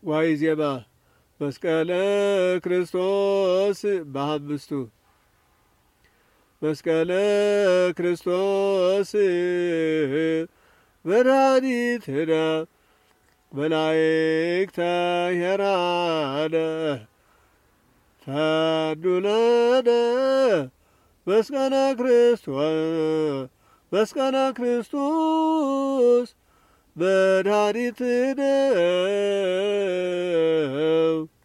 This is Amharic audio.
ዋይዜማ መስቀለ ክርስቶስ በአምስቱ መስቀለ ክርስቶስ መድኃኒትነ መላእክተ ሄራነ ፈኑለነ መስቀለ ክርስቶስ መድኃኒትነ